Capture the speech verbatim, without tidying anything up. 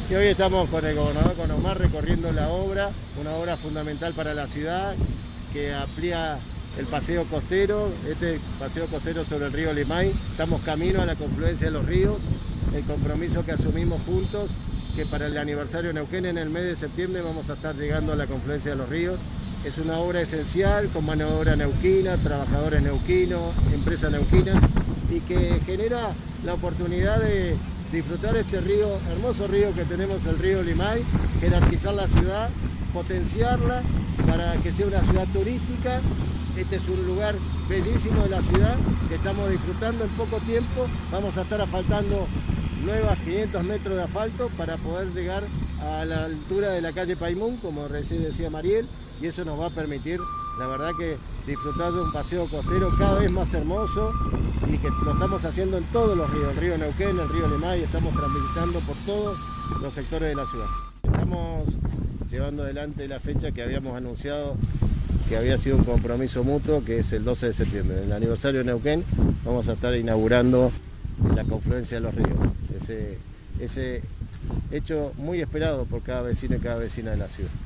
Y hoy estamos con el gobernador, con Omar, recorriendo la obra, una obra fundamental para la ciudad que amplía el paseo costero, este paseo costero sobre el río Limay. Estamos camino a la confluencia de los ríos, el compromiso que asumimos juntos, que para el aniversario de Neuquén en el mes de septiembre vamos a estar llegando a la confluencia de los ríos. Es una obra esencial, con mano de obra neuquina, trabajadores neuquinos, empresa neuquina, y que genera la oportunidad de disfrutar este río, hermoso río que tenemos, el río Limay, jerarquizar la ciudad, potenciarla para que sea una ciudad turística. Este es un lugar bellísimo de la ciudad que estamos disfrutando en poco tiempo. Vamos a estar asfaltando nuevas quinientos metros de asfalto para poder llegar a la altura de la calle Paimún, como recién decía Mariel, y eso nos va a permitir, la verdad, que disfrutar de un paseo costero cada vez más hermoso, y que lo estamos haciendo en todos los ríos, el río Neuquén, el río Limay, estamos transitando por todos los sectores de la ciudad. Estamos llevando adelante la fecha que habíamos anunciado, que había sido un compromiso mutuo, que es el doce de septiembre. En el aniversario de Neuquén vamos a estar inaugurando la confluencia de los ríos, ese, ese hecho muy esperado por cada vecino y cada vecina de la ciudad.